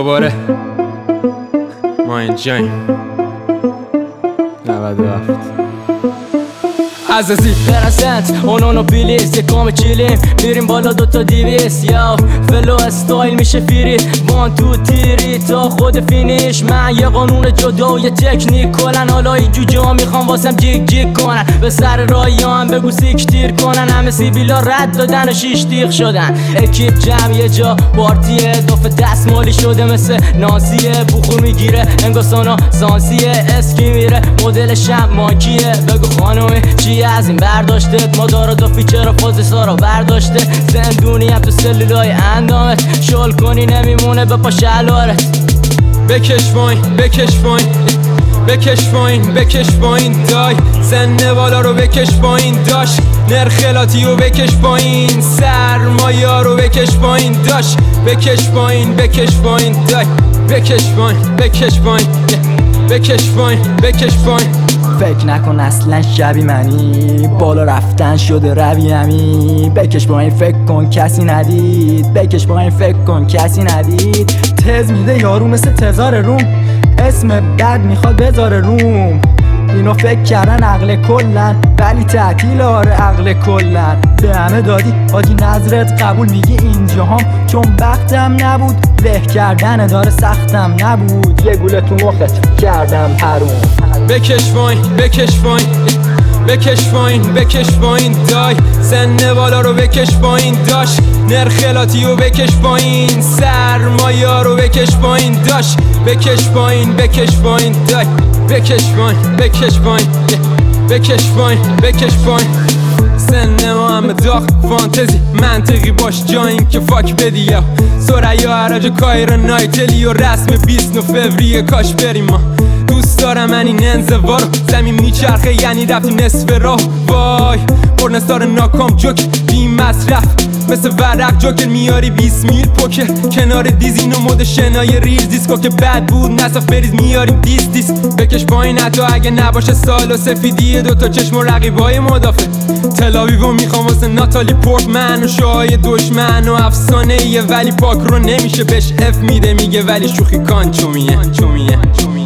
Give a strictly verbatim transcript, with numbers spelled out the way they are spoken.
دوباره ما اینجاییم. نود و هفت عزیزی پرسنت اونونو بیلیس یکم چیلیم میریم بالا دوتا دیویس یا فلو استایل میشه فیری وان تو تیری تا خود فینیش. من یه قانون جدا و یه تکنیک کلن حالا ای جوجه میخوام واسم جیک جیک کنن به سر رایان بگو سیک تیر کنن. همه سیبیلا رد دادن و شیش تیغ شدن. اکیپ جمع یه جا پارتیه دافه دستمالی شده مثل نازیه. بخور میگیره انگاسانا سانسیه اسکی میره مدل شم ماکیه. بگو خانومی چی از این برداشته مادارا و فیچر و فازسا رو برداشته. زندونی هم تو سلولای اندامت شل کنی نمیمونه به پا شلوارت. بکش پایین بکش پایین بکش پایین بکش پایین دای سن بالا رو بکش پایین داش نرخلاتی رو بکش پایین سرمایه رو بکش پایین داش بکش پایین بکش پایین دای بکش پایین بکش پایین بکش پایین بکش پایین. فکر نکن اصلا شبی منی بالا رفتن شده روی همی. بکش با این فکر کن کسی ندید بکش با این فکر کن کسی ندید. تز میده یارو مثل تزار روم اسم بد میخواد بذاره روم. اینو فکر کردن عقل کلن ولی تعطیل آره عقل کلن. به همه دادی حاجی نظرت قبول میگی اینجا هم چون وقتم نبود. له کردن داره سختم نبود یه گوله تو مخت کردم حروم. بکش پایین بکش پایین بکش پایین بکش پایین دای سن بالا رو بکش پایین داش نرخلاتی رو بکش پایین سرمایه رو بکش پایین داش بکش پایین بکش پایین دای بکش پایین بکش پایین بکش پایین بکش پایین. سن ما همه داغ فانتزی منطقی باش جا این که فاک بدی یا سریا عراج کایر نایتلی و رسم بیست نو فوریه کاش بریم ما. دوست دارم من این انزوارو زمین میچرخه یعنی رفتی نصف راه. وای پرنستار ناکام جوک بی مصرف مثل ورق جوکر میاری بیست میل پوکر کنار دیزین و مد شنای ریز دیسکو که بد بود نصف بریز میاریم دیس دیس. بکش پایین حتی اگه نباشه سال و سفیدی دوتا چشم و رقیبای مدافع. تلاویو میخوام واسه ناتالی پورتمن و شاهای دشمن و افسانه ایه ولی پاک رو نمیشه بهش اف میده میگه ولی شوخی کانچومیه.